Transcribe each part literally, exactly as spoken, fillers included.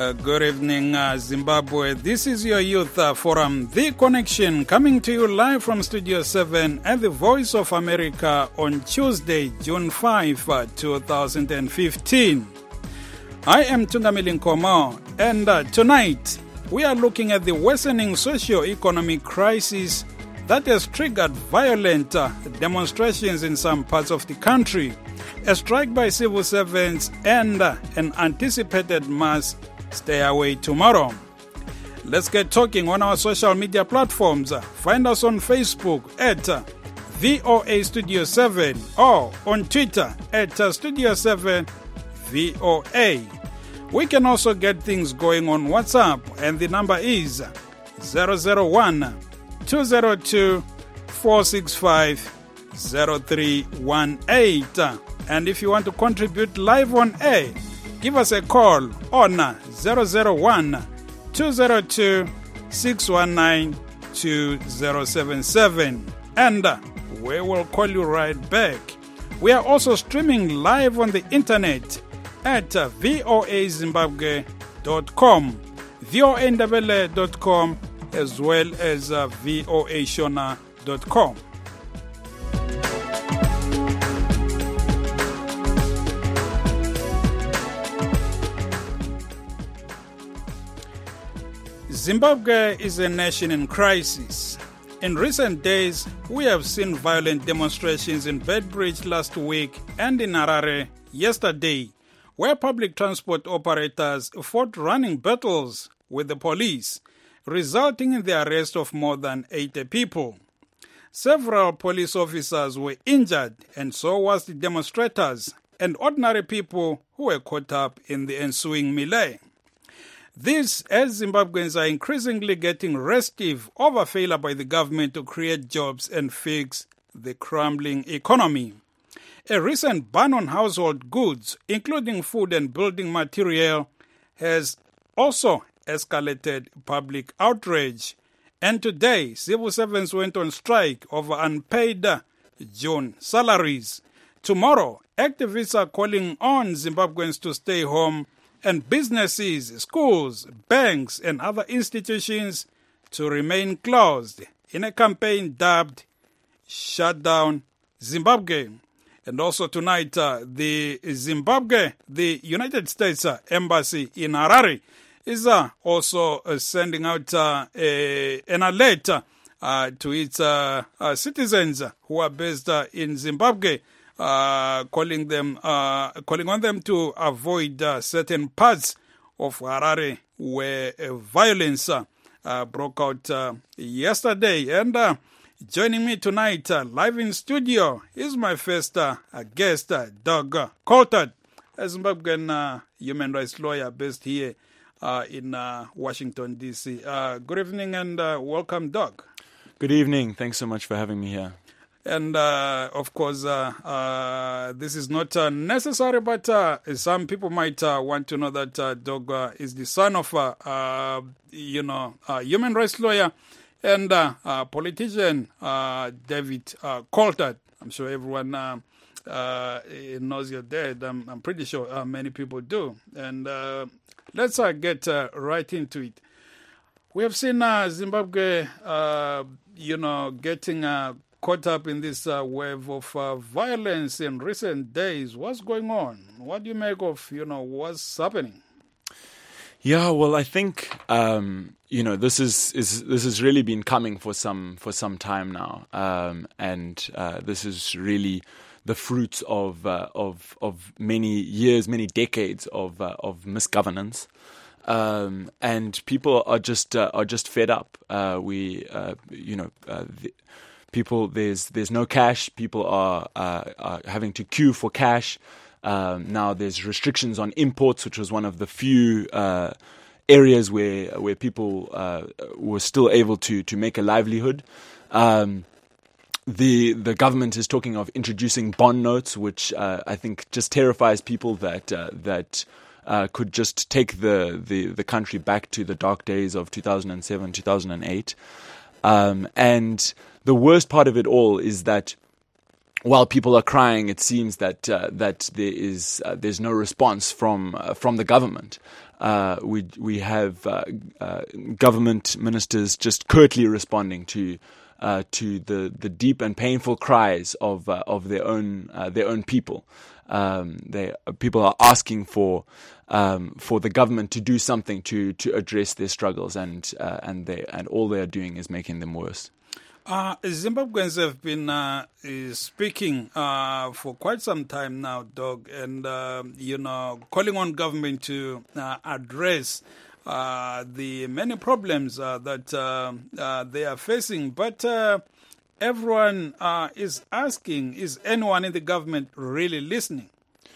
Uh, good evening, uh, Zimbabwe. This is your Youth uh, Forum, The Connection, coming to you live from Studio seven at the Voice of America on Tuesday, June fifth, uh, two thousand fifteen. I am Tungamili Nkomo, and uh, tonight we are looking at the worsening socio-economic crisis that has triggered violent uh, demonstrations in some parts of the country, a strike by civil servants, and uh, an anticipated mass stay away tomorrow. Let's get talking on our social media platforms. Find us on Facebook at uh, V O A Studio seven or on Twitter at uh, Studio seven V O A. We can also get things going on WhatsApp, and the number is zero zero one, two zero two, four six five, zero three one eight. And if you want to contribute live on air, give us a call on zero zero one, two zero two, six one nine, two zero seven seven. And we will call you right back. We are also streaming live on the internet at voa zimbabwe dot com, voa ndebele dot com, as well as uh, voa shona dot com. Zimbabwe is a nation in crisis. In recent days, we have seen violent demonstrations in Beitbridge last week and in Harare yesterday, where public transport operators fought running battles with the police, resulting in the arrest of more than eighty people. Several police officers were injured, and so was the demonstrators and ordinary people who were caught up in the ensuing melee. This, as Zimbabweans are increasingly getting restive over failure by the government to create jobs and fix the crumbling economy. A recent ban on household goods, including food and building material, has also escalated public outrage. And today, civil servants went on strike over unpaid June salaries. Tomorrow, activists are calling on Zimbabweans to stay home, and businesses, schools, banks, and other institutions to remain closed in a campaign dubbed Shut Down Zimbabwe. And also tonight, uh, the Zimbabwe, the United States uh, Embassy in Harare, is uh, also uh, sending out uh, a, an alert uh, to its uh, uh, citizens who are based uh, in Zimbabwe, uh, calling them, uh, calling on them to avoid uh, certain parts of Harare where uh, violence uh, uh, broke out uh, yesterday. And uh, joining me tonight, uh, live in studio, is my first uh, guest, uh, Doug Coulthard, a Zimbabwean uh, human rights lawyer based here uh, in uh, Washington, D C. Uh, good evening and uh, welcome, Doug. Good evening. Thanks so much for having me here. And, uh, of course, uh, uh, this is not uh, necessary, but uh, some people might uh, want to know that uh, Doug uh, is the son of, uh, uh, you know, a human rights lawyer and uh, uh, politician uh, David uh, Coulthard. I'm sure everyone uh, uh, knows your dad. I'm, I'm pretty sure uh, many people do. And uh, let's uh, get uh, right into it. We have seen uh, Zimbabwe, uh, you know, getting uh, caught up in this uh, wave of uh, violence in recent days. What's going on? What do you make of, you know, what's happening? Yeah, well, I think um, you know this is, is this has really been coming for some for some time now, um, and uh, this is really the fruits of uh, of of many years, many decades of uh, of misgovernance, um, and people are just uh, are just fed up. Uh, we, uh, you know. Uh, the, People, there's there's no cash. People are, uh, are having to queue for cash. Um, now there's restrictions on imports, which was one of the few uh, areas where where people uh, were still able to to make a livelihood. Um, the the government is talking of introducing bond notes, which uh, I think just terrifies people that uh, that uh, could just take the, the the country back to the dark days of two thousand seven, two thousand eight, um, and the worst part of it all is that while people are crying, it seems that uh, that there is uh, there's no response from uh, from the government. Uh, we we have uh, uh, government ministers just curtly responding to uh, to the, the deep and painful cries of uh, of their own uh, their own people. Um, they people are asking for um, for the government to do something to to address their struggles, and uh, and they and all they are doing is making them worse. Uh, Zimbabweans have been uh, speaking uh, for quite some time now, Doug, and, uh, you know, calling on government to uh, address uh, the many problems uh, that uh, uh, they are facing. But uh, everyone uh, is asking, is anyone in the government really listening?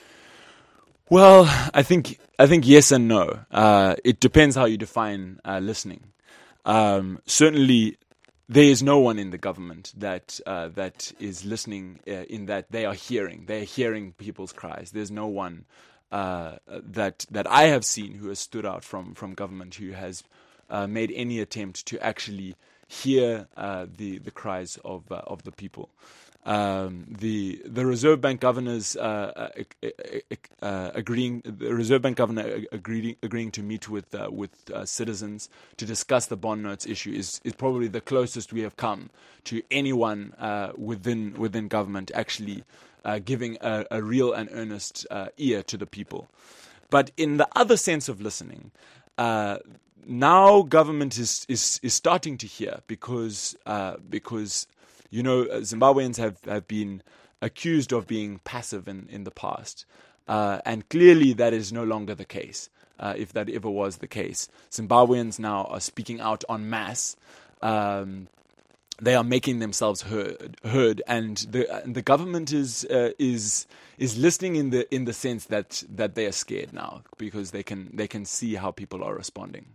Well, I think I think yes and no. Uh, it depends how you define uh, listening. Um, certainly, there is no one in the government that uh, that is listening uh, in that they are hearing. They are hearing people's cries. There's no one uh, that that I have seen who has stood out from, from government who has uh, made any attempt to actually hear uh, the the cries of uh, of the people. Um, the the Reserve Bank governors uh, uh, uh, agreeing the Reserve Bank governor agreeing agreeing to meet with uh, with uh, citizens to discuss the bond notes issue is, is probably the closest we have come to anyone uh, within within government actually uh, giving a, a real and earnest uh, ear to the people. But in the other sense of listening, uh, now government is, is is starting to hear because uh, because. You know, Zimbabweans have, have been accused of being passive in, in the past. Uh, and clearly that is no longer the case, uh, if that ever was the case. Zimbabweans now are speaking out en masse. Um, they are making themselves heard, heard and the and the government is uh, is is listening in the in the sense that, that they are scared now because they can they can see how people are responding.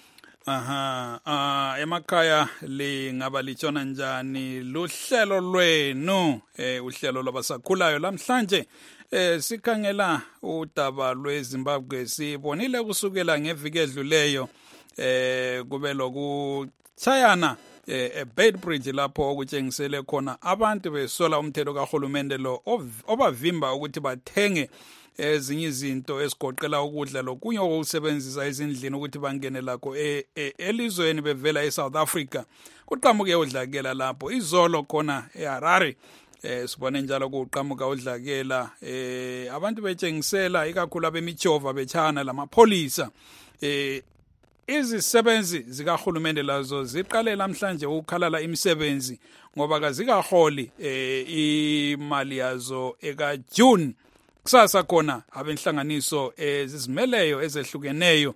Aha, uh, emakhaya lingaba litshona njani luhlelo lwenu eh uhlelo lwabasakhulayo namhlanje eh sikhangela udaba lweZimbabwe sibonile kusukela ngeviki edluleyo eh kube lokuchayana eh eBedbridge lapho okutshengisele khona abantu besola umthetho kahulumende lo obavimba ukuthi bathenge ezinye izinto esigoqela ukudla lokunye okusebenzisa ezindlini ukuthi bangene lakho elizweni bevela eSouth Africa kuqhamuke udlakela lapho izolo khona eHarare eh sibone njalo kuqhamuka udlakela eh abantu betshengisela ikakhulu abemichova bechana lamapholisa eh izisebenzi zikahulumende lazo ziqale namhlanje ukukhalala imisebenzi ngoba kazikaholi eh imali yazo eka June. Kusasa khona abenhlanganiso ezizimeleyo ezehlukeneyo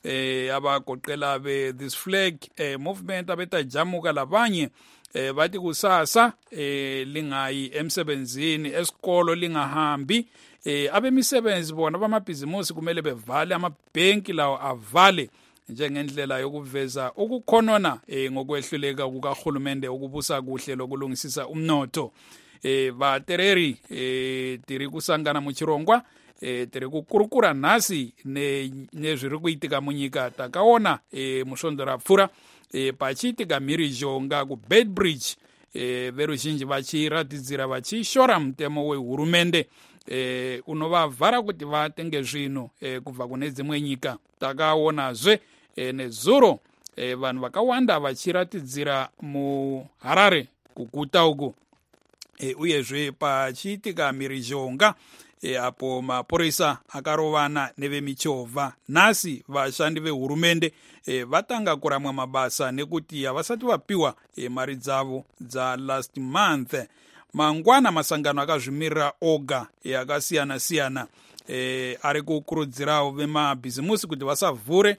eh abagoqela be this flag eh, movement abetajamuka labanye eh bathi kusasa eh lingayi emsebenzini esikolo lingahambi eh abemisebenzi bona bamabhizimusi kumele bevale amabhenki lawo avale njengendlela yokuveza ukukhonona eh ngokwehluleka kukahulumende ukubusa kuhle lokulungisisa umnotho. Eh vatereri eh tiri kusangana muchirongwa eh tiri kukurukura nhasi ne nezviri kuitika munyika takaona eh musondora pfura eh pachiitika mhirizhonga kuBedbridge eh veruzhinji vachiratidzira vachishora mutemo wehurumende eh unovavhara kuti vatenge zvinhu eh kubva kune dzimwe nyika takaonazve eh nezuro eh vanhu vakawanda vachiratidzira muHarare kuguta uku. E, uyezve pachiitika mhirizhonga e, apo mapurisa akarovana nevemichovha nhasi vashandi vehurumende e, vatanga kuramwa mabasa nekuti havasati vapiwa e, mari dzavo dza last month. Mangwana masangano akazvimirira oga e, akasiyana siyana e, ari kukurudzirawo vemabhizimusi kuti vasavhure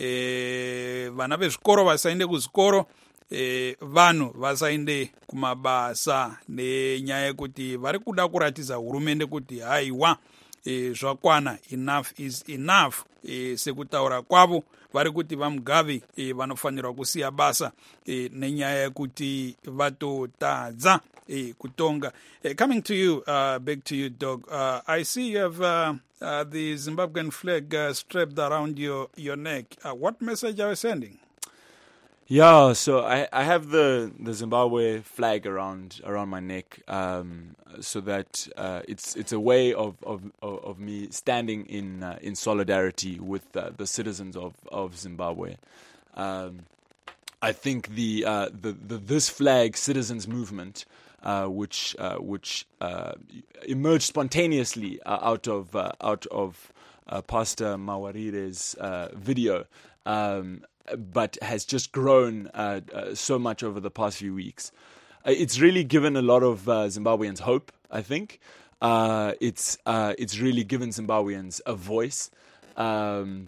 e, vana vezvikoro vasaende kuzvikoro. Eh, vanhu vasaende kumabasa nenyaya yekuti vari kuda kuratidza hurumende kuti haiwa eh, zvakwana enough is enough eh, sekutaura kwavo vari kuti vamugavi eh, vanofanirwa kusiya basa eh, nenyaya yekuti vatotadza eh, kutonga. Eh, coming to you, uh, back to you, Dog. Uh, I see you have uh, uh, the Zimbabwean flag uh, strapped around your, your neck. Uh, what message are you sending? Yeah, so I, I have the, the Zimbabwe flag around around my neck, um, so that uh, it's it's a way of of, of me standing in uh, in solidarity with uh, the citizens of of Zimbabwe. Um, I think the, uh, the the this flag citizens movement, uh, which uh, which uh, emerged spontaneously uh, out of uh, out of uh, Pastor Mawarire's uh, video. Um, but has just grown uh, uh, so much over the past few weeks. Uh, it's really given a lot of uh, Zimbabweans hope, I think. Uh, it's uh, it's really given Zimbabweans a voice. Um,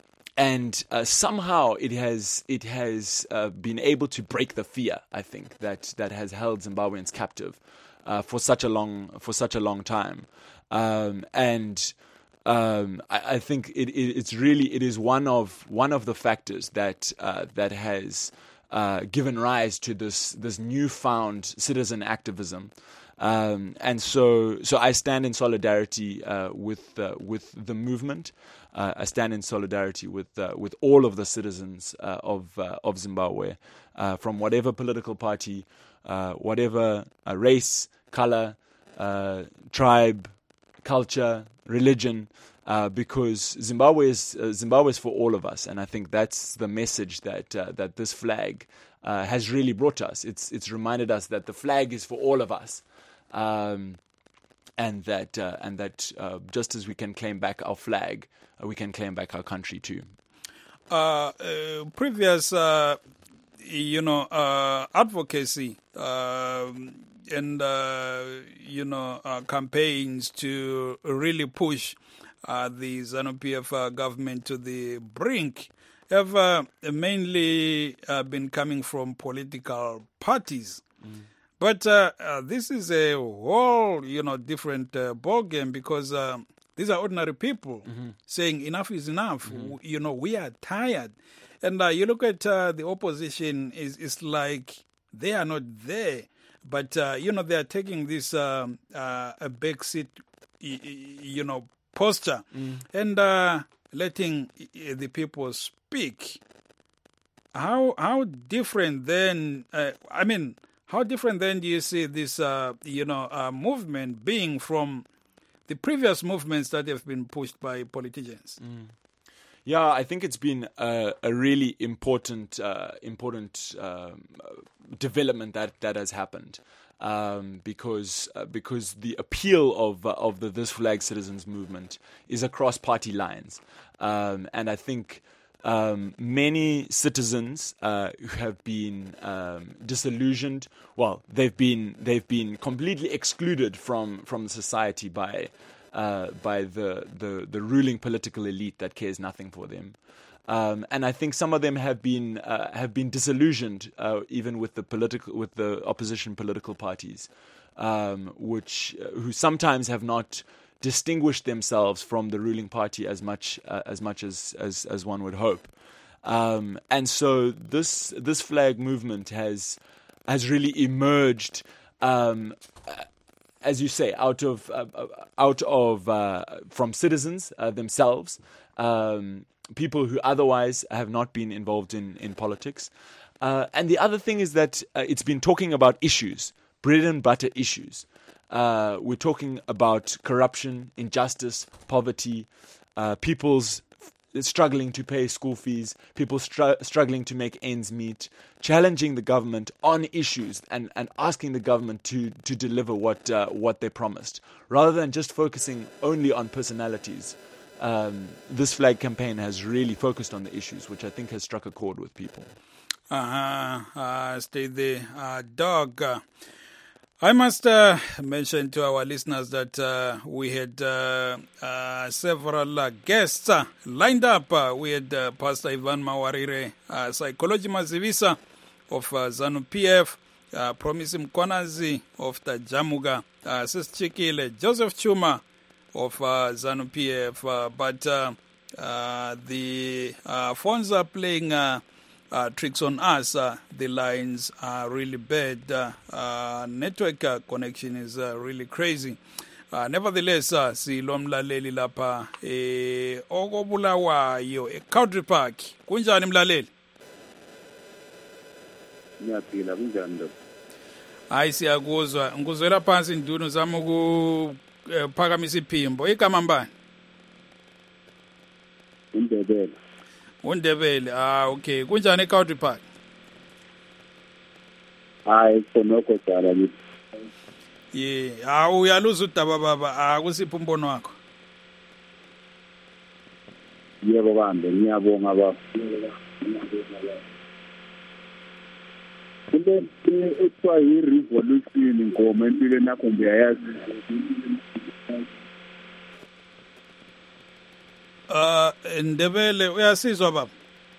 and uh, somehow it has it has uh, been able to break the fear, I think, that, that has held Zimbabweans captive uh, for such a long for such a long time. Um, and Um, I, I think it, it, it's really it is one of one of the factors that uh, that has uh, given rise to this this newfound citizen activism, um, and so so I stand in solidarity uh, with uh, with the movement. Uh, I stand in solidarity with uh, with all of the citizens uh, of uh, of Zimbabwe, uh, from whatever political party, uh, whatever uh, race, color, uh, tribe, culture, religion, uh, because Zimbabwe is uh, Zimbabwe is for all of us, and I think that's the message that uh, that this flag uh, has really brought us. It's it's reminded us that the flag is for all of us, um, and that uh, and that uh, just as we can claim back our flag, uh, we can claim back our country too. Uh, uh, previous, uh, you know, uh, advocacy. Um, and, uh, you know, uh, campaigns to really push uh, the ZANU-P F uh, government to the brink have uh, mainly uh, been coming from political parties. Mm. But uh, uh, this is a whole, you know, different uh, ballgame, because uh, these are ordinary people mm-hmm. saying enough is enough. Mm-hmm. W- you know, we are tired. And uh, you look at uh, the opposition, is it's like they are not there. But, uh, you know, they are taking this um, uh, a backseat, you know, posture mm. and uh, letting the people speak. How how different then, uh, I mean, how different then do you see this, uh, you know, uh, movement being from the previous movements that have been pushed by politicians? Mm. Yeah, I think it's been a, a really important, uh, important um, development that, that has happened, um, because uh, because the appeal of uh, of the This Flag Citizens movement is across party lines, um, and I think um, many citizens uh, who have been um, disillusioned, well, they've been they've been completely excluded from from society by. Uh, by the, the, the ruling political elite that cares nothing for them, um, and I think some of them have been uh, have been disillusioned uh, even with the political with the opposition political parties, um, which uh, who sometimes have not distinguished themselves from the ruling party as much uh, as much as, as as one would hope, um, and so this this flag movement has has really emerged. Um, As you say, out of uh, out of uh, from citizens uh, themselves, um, people who otherwise have not been involved in in politics, uh, and the other thing is that uh, it's been talking about issues, bread and butter issues. Uh, we're talking about corruption, injustice, poverty, uh, people's struggling to pay school fees, people str- struggling to make ends meet, challenging the government on issues and, and asking the government to to deliver what uh, what they promised, rather than just focusing only on personalities. Um, this flag campaign has really focused on the issues, which I think has struck a chord with people. Uh-huh. Uh, stay there, uh, dog. Uh, I must uh, mention to our listeners that uh, we had uh, uh, several uh, guests uh, lined up. Uh, we had uh, Pastor Ivan Mawarire, uh, Psychology Mazivisa of uh, ZANU-P F, uh, Promise Mkonazi of Tajamuga, uh, Sis Chikile, Joseph Chuma of uh, ZANU-P F. Uh, but uh, uh, the uh, phones are playing Uh, Uh, tricks on us. Uh, the lines are really bad. Uh, uh, network uh, connection is uh, really crazy. Uh, nevertheless, uh, silo mlaleli lapha eh okobulawayo e Country Park. Kunjani mlaleli? Ngiyaphila kunjani ndoda? Hayi siyakuzwa. Ngikuzwela phansi induna uzama ukuphakamisa iphimbo. Igama mbani? Undebele. Undebele. Ah okay. Kunjani eCountry Park? Hayi khonoko dala ngithi. Ye, ah uyaluza udaba baba. Ah kusiphi umbono wakho? Yebo bambe ngiyabonga baba. Kule ethiwa yi-revolution ingoma empilweni yakho uyayazi. Ah Ndebele uyasizwa baba?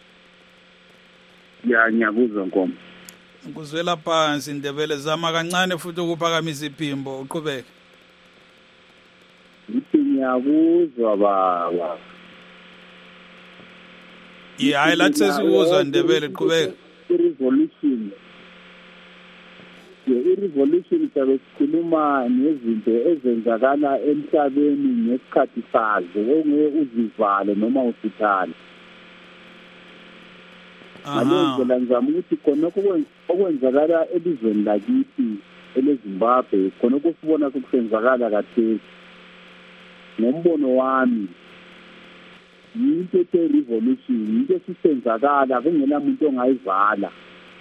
Ya ngiyakuzwa Nkomo. Ngikuzwela phansi Ndebele, zama kancane futhi ukuphakamisa iphimbo uqhubeke. Ngithi ngiyakuzwa baba. Ye hayi lathi sesizwa Ndebele qhubeka. I-revolution. I-revolution sabe sikhuluma nezinto ezenzakala emhlabeni ngesikhathi sazo ongeke uzivale noma usithale. Ngalendlela ngizama ukuthi khonokho okwenzakala elizweni lakithi eleZimbabwe khonokho sibona sokusenzakala kathesi. Ngombono wami yinto ye-revolution, yinto esisenzakala kungena muntu ongayivala.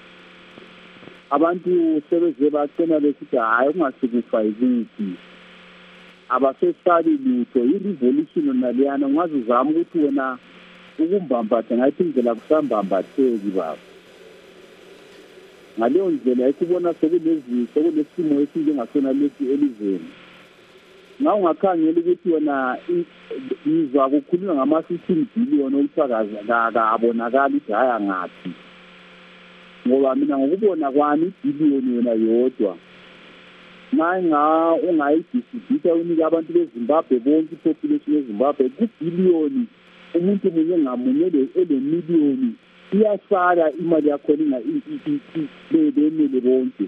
Abantu sebeze bacena besithi hayi kungasikufa yikuthi abasesali lutho. I-revolution naliyana ungaze uzama ukuthi wena ukumbambatha ngathi indlela kusambambatheki baba. Ngaleyo ndlela esibona sokulezi sokulesimo esinjengasona lesi elizweni. Nga ungakhangela ukuthi wena izwa kukhulunywa ngama-sixteen billion okuthiwa kabonakala ukuthi haya ngathi. Ngoba mina ngokubona kwami ibhiliyoni yona yodwa nga ungayidisibhitha unika abantu beZimbabwe bonke ipopulation yeZimbabwe kubhiliyoni umuntu munye ngamunye elemiliyoni iyasala imali yakhona inga bonke.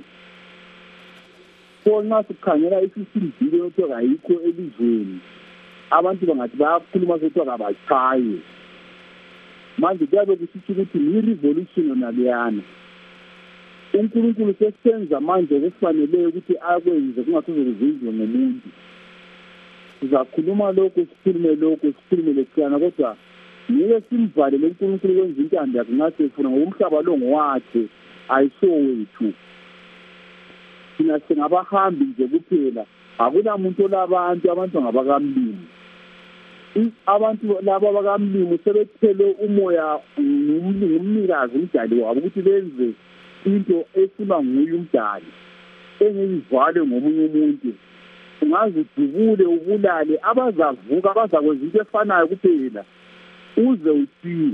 So nxa sikhangela i-fifteen billion okuthiwa ayikho elizweni abantu bangathi bayakhuluma sokuthiwa kabachaye. Manje kuyabe kusitsho ukuthi yi-revolution yona leyana. uNkulunkulu sesenza manje okufaneleyo ukuthi akwenze kungasoze kuzinzwe ngomuntu. Sizakhuluma lokho sikhulume lokho sikhulume lekhana kodwa ngeke simvalele uNkulunkulu kwenza intando yakhe ngathi efuna ngokumhlaba lo ngowakhe ayiso wethu. Thina singabahambi nje kuphela akuna muntu olabantu abantu ngabakamlimi. Abantu laba bakamlimi sebethele umoya ngumnikazi umdali wabo ukuthi benze into efuna nguye umdali engiyivale ngomunye umuntu. Ungaze udubule ubulale abazavuka abazakwenza into efanayo kuphela uze usiwe.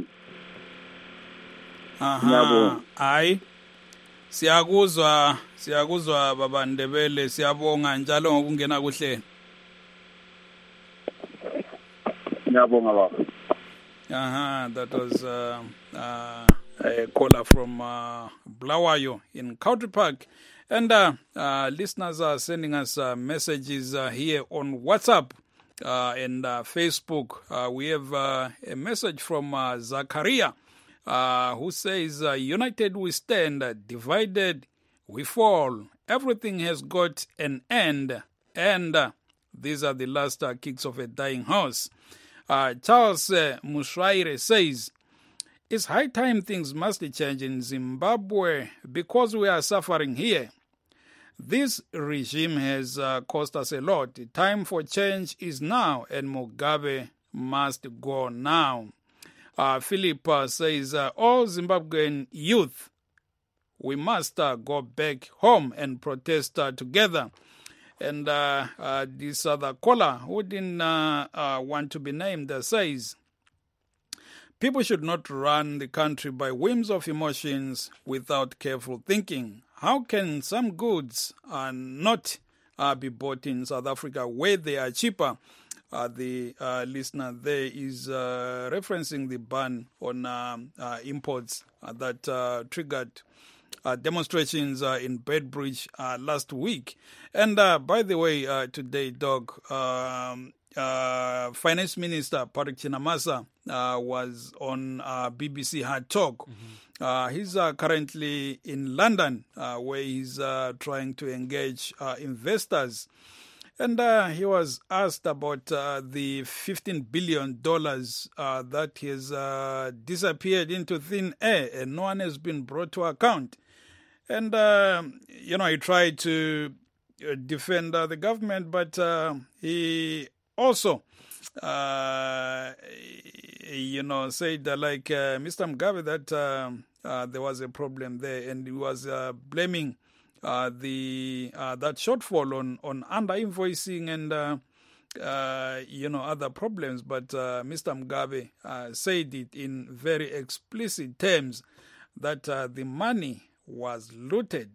Aha hayi siyakuzwa siyakuzwa baba Ndebele, siyabonga njalo ngokungena kuhlelo. Ngiyabonga baba. Aha, that was uh, uh, a caller from uh, Blawayo in Country Park. And uh, uh, listeners are sending us uh, messages uh, here on WhatsApp uh, and uh, Facebook. Uh, we have uh, a message from uh, Zachariah uh, who says, uh, united we stand, divided we fall. Everything has got an end. And uh, these are the last uh, kicks of a dying horse. Uh, Charles uh, Mushwaire says, it's high time things must change in Zimbabwe because we are suffering here. This regime has uh, cost us a lot. The time for change is now, and Mugabe must go now. Uh, Philip uh, says, uh, all Zimbabwean youth, we must uh, go back home and protest uh, together. And uh, uh, this other caller who didn't uh, uh, want to be named uh, says, people should not run the country by whims of emotions without careful thinking. How can some goods uh, not uh, be bought in South Africa where they are cheaper? Uh, the uh, listener there is uh, referencing the ban on uh, uh, imports uh, that uh, triggered uh, demonstrations uh, in Bedbridge uh, last week. And uh, by the way, uh, today, Doug, um, uh, Finance Minister Patrick Chinamasa uh, was on uh, B B C Hard Talk. Mm-hmm. Uh, he's uh, currently in London, uh, where he's uh, trying to engage uh, investors. And uh, he was asked about uh, the fifteen billion dollars uh, that has uh, disappeared into thin air and no one has been brought to account. And, uh, you know, he tried to defend uh, the government, but uh, he also, uh, you know, said uh, like uh, Mister Mugabe that uh, uh, there was a problem there, and he was uh, blaming Uh, the uh, that shortfall on on under-invoicing and uh, uh, you know other problems, but uh, Mister Mugabe uh, said it in very explicit terms that uh, the money was looted.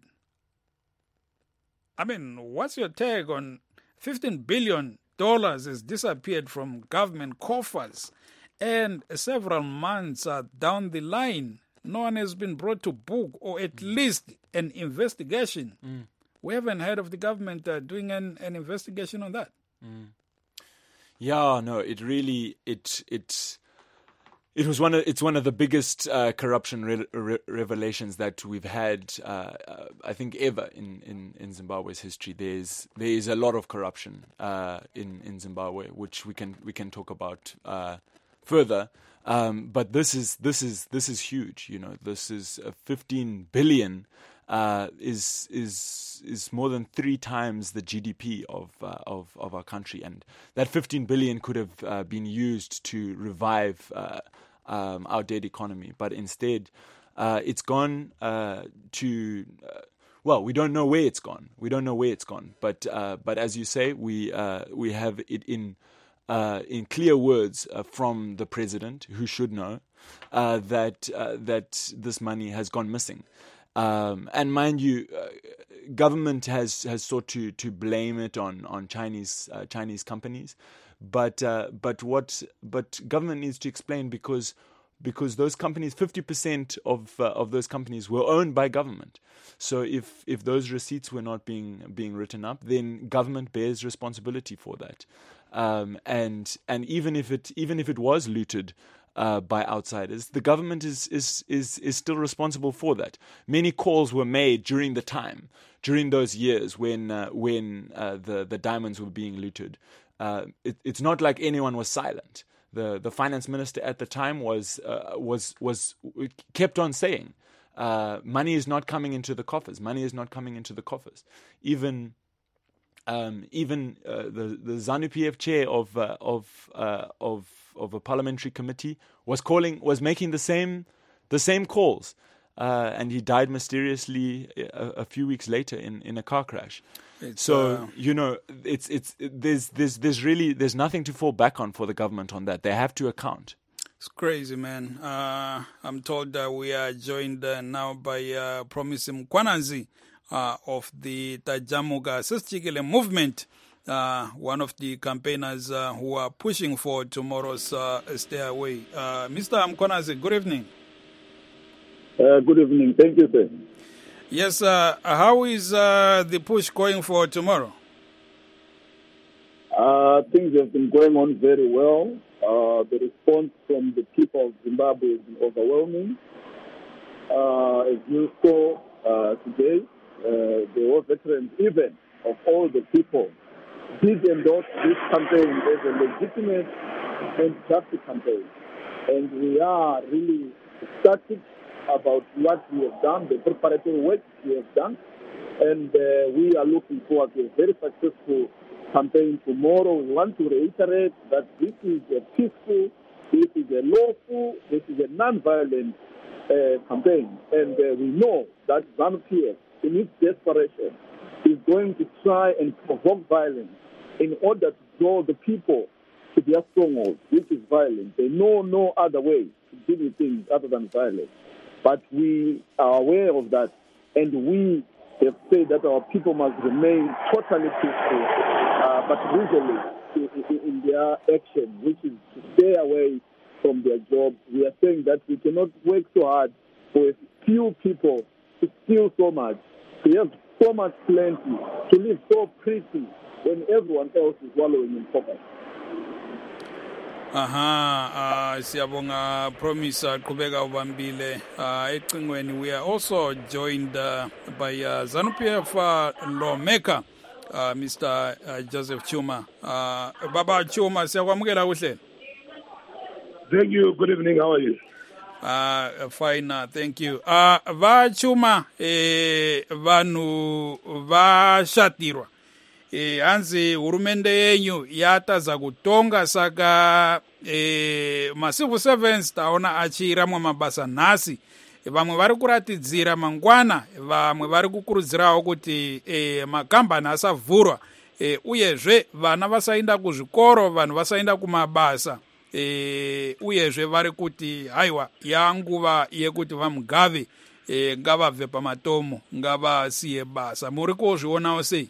I mean, what's your take on fifteen billion dollars has disappeared from government coffers, and several months uh, down the line, no one has been brought to book, or at least an investigation. Mm. We haven't heard of the government uh, doing an, an investigation on that. Mm. Yeah, no, it really it it it was one of it's one of the biggest uh, corruption re- re- revelations that we've had, uh, uh, I think, ever in, in, in Zimbabwe's history. There's there is a lot of corruption uh, in in Zimbabwe, which we can we can talk about uh, further. Um, but this is this is this is huge. You know, this is uh, fifteen billion uh, is is is more than three times the G D P of uh, of of our country, and that fifteen billion could have uh, been used to revive uh, um, our dead economy. But instead, uh, it's gone uh, to. Uh, Well, we don't know where it's gone. We don't know where it's gone. But uh, but as you say, we uh, we have it in. Uh, in clear words uh, from the president, who should know uh, that uh, that this money has gone missing. Um, and mind you, uh, government has, has sought to to blame it on on Chinese uh, Chinese companies, but uh, but what but government needs to explain, because because those companies, fifty percent of uh, of those companies were owned by government. So if if those receipts were not being being written up, then government bears responsibility for that. Um, and and even if it even if it was looted uh, by outsiders, the government is, is is is still responsible for that. Many calls were made during the time, during those years when uh, when uh, the the diamonds were being looted. Uh, it, it's not like anyone was silent. The the finance minister at the time was uh, was was kept on saying, uh, money is not coming into the coffers. Money is not coming into the coffers. Even. Um, even uh, the the ZANU-P F chair of uh, of uh, of of a parliamentary committee was calling was making the same the same calls, uh, and he died mysteriously a, a few weeks later in, in a car crash. It's, so uh, you know, it's it's there's there's there's really there's nothing to fall back on for the government on that. They have to account. It's crazy, man. Uh, I'm told that we are joined uh, now by uh, Promise Mkwananzi. Uh, of the Tajamuga Sesichikele movement, uh, one of the campaigners uh, who are pushing for tomorrow's uh, stay away. Uh, Mister Mkwananzi, good evening. Uh, good evening. Thank you, sir. Yes, uh, how is uh, the push going for tomorrow? Uh, things have been going on very well. Uh, the response from the people of Zimbabwe has been overwhelming. Uh, as you saw uh, today, Uh, the war veterans, even of all the people, did endorse this campaign as a legitimate and just campaign. And we are really ecstatic about what we have done, the preparatory work we have done. And uh, we are looking forward to a very successful campaign tomorrow. We want to reiterate that this is a peaceful, this is a lawful, this is a non-violent uh, campaign. And uh, we know that ZANU-P F, in its desperation, is going to try and provoke violence in order to draw the people to their stronghold, which is violence. They know no other way to deal with things other than violence. But we are aware of that, and we have said that our people must remain totally peaceful, uh, but resolute in, in, in their action, which is to stay away from their jobs. We are saying that we cannot work so hard for a few people to steal so much, to have so much plenty, to live so pretty when everyone else is wallowing in poverty. Aha, uh, siyabonga Promise Qhubeka ubambile. Uh, ecingweni we are also joined uh, by uh, ZANU-P F uh, lawmaker uh, Mister Uh, Joseph Chuma. Uh, Baba Chuma, siyakwamukela kuhle. Thank you. Good evening. How are you? Uh, fine, uh, thank you. Uh, va Chuma, eh, vanhu vashatirwa. E, hanzi hurumende yenyu yataza kutonga saka e, macivil servants taona achiramwa mabasa nhasi. E, vamwe vari kuratidzira mangwana, vamwe vari kukurudzirawo kuti e, makambani asavhurwa, e, uyezve vana vasaenda kuzvikoro, vanhu vasaenda kumabasa. E, uyezve vari kuti haiwa yanguva yekuti vamugave e, ngavabve pamatomo ngavasiye basa. Muri kuzvionawo sei?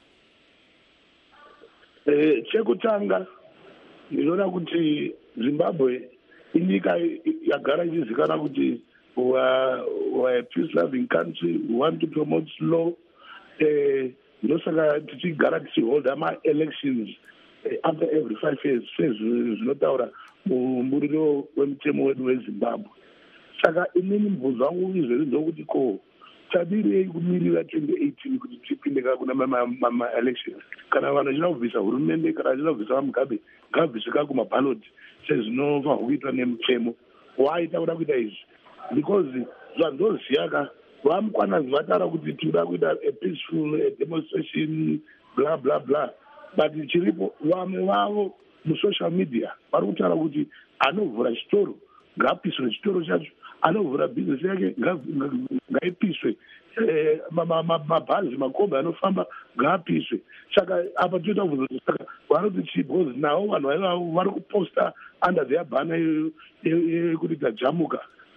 Eh, chekutanga ndinoona kuti Zimbabwe inyika yagara ichizikanwa kuti we are a peace loving country, we want to promote law. Eh, ndosaka tichigara tichiholda ma-elections eh, after every five years zvinotaura mumburiro wemutemo wedu weZimbabwe. Saka inini mubvunzo wangu izvozvi ndokuti ko tadirei kumirira twenty eighteen kuti tipinde kuna ma-elections kana vanhu vachida kubvisa hurumende kana vachida kubvisa vamugabe ngavabvisika kumabhaloti sezvinofanirwa kuitwa nemutemo. Why takuda kuita izvi? Because zvandoziya ka vamukwananzi vataura kuti tinoda kuita a peaceful a demonstration blah blah blah, but chiripo vamwe vavo musocial media vari kutaura kuti anovhura chitoro ngaapiswe chitoro chacho, anovhura bhizinesi yake ngaipiswe, mabhazi makombi anofamba ngaapiswe. Saka apa toita kubvunza saka vanoti chibhozi navo vanhu vari kuposta under their banner yekuti tajamuka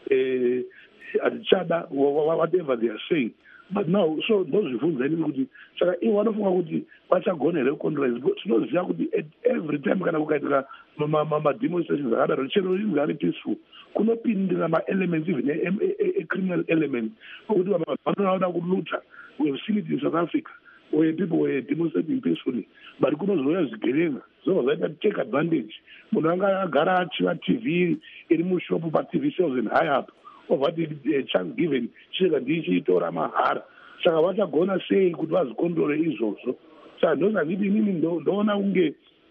hatichada whatever they are saying. But now so ndozvibvunza inini kuti saka ivo vanofunga kuti vachagona here kucontrolise. Tinoziva kuti at every time kana kukaitika ma-demonstrations akadaro chero inzi ari peaceful kunopindira ma-elements even a-criminal element okuti vanoda kuluta. We have seen it in South Africa where people were demonstrating peacefully, but kunozouya zvigevenga zvinobva zvaita take advantage. Munhu anga agara achiva T V iri mushopu pa-T V sales and high up ovati chance given chirega ndichiitora mahara. Saka vachagona sei kuti vazvikontrole izvozvo? Saka ndozvanditi inini ndoona kunge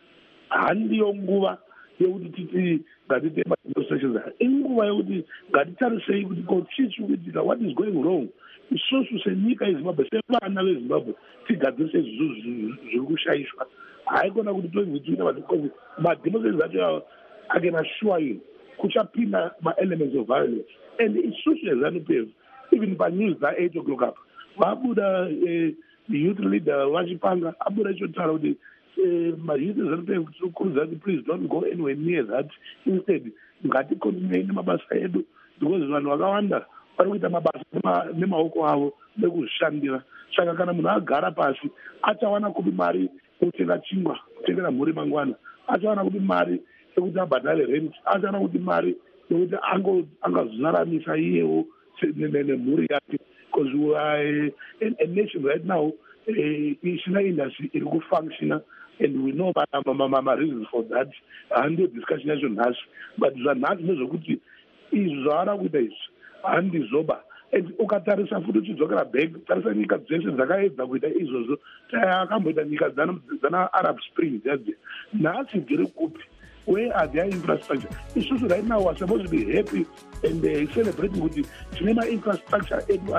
handiyo nguva yekuti titi ngatiite ma-demonstrations. Inguva yekuti ngatitarisei kuti ko chii chiri kuitika, what is going wrong. Isusu senyika yeZimbabwe, sevana veZimbabwe tigadzirise izvozvo zviri kushaishwa. Haikona kuti tozviita because ma-demonstrations acho I can assure you kuchapinda ma-elements of violence. And isusu eZANU-P F even pa-news za-eight o'clock up vabuda the youth leader Wachipanga abuda ichotaura kuti ma-youth eZANU-P F tikurudzira kuti please don't go anywhere near that, instead ngatikontinue nemabasa edu because vanhu vakawanda vari kuita mabasa nemaoko avo nekuzvishandira. Saka kana munhu agara pasi achawana kupi mari kutenga chingwa, kutengera mhuri mangwana, achawana kupi mari yekuti abhadhare rent, achawana kuti mari yekuti angazviraramisa iyewo nemhuri yake. Because we are a, a nation right now isina industry iri kufunctiona, and we know my reasons for that. Handi discussion yacho nhasi, but zvanhasi nezvokuti izvi zvavara kuita izvi handizoba. And ukatarisa futi uchidzokera back, tarisa nyika dzese dzakaedza kuita izvozvo. Takamboita nyika dzana Arab Spring dzadzi, nhasi dziri kupi? Where are their infrastructure? Isusu right now are supposed to be happy and uh, celebrating with the cinema infrastructure.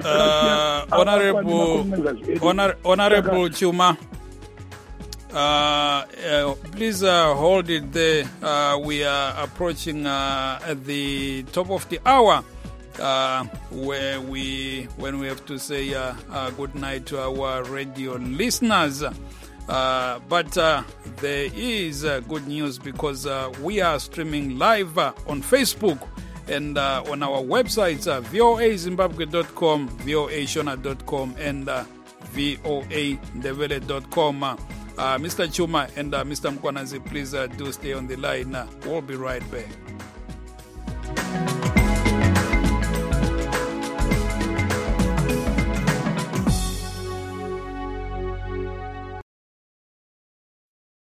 Uh, Honorable, honor, Honorable Chuma, uh, uh, please uh, hold it there. Uh, we are approaching uh, at the top of the hour, uh, where we when we have to say uh, uh, good night to our radio listeners. Uh, but uh, there is uh, good news because uh, we are streaming live uh, on Facebook and uh, on our websites, uh, v o a zimbabwe dot com, v o a shona dot com, and uh, v o a ndebele dot com. Uh, uh, Mister Chuma and uh, Mister Mkwanazi, please uh, do stay on the line. Uh, we'll be right back.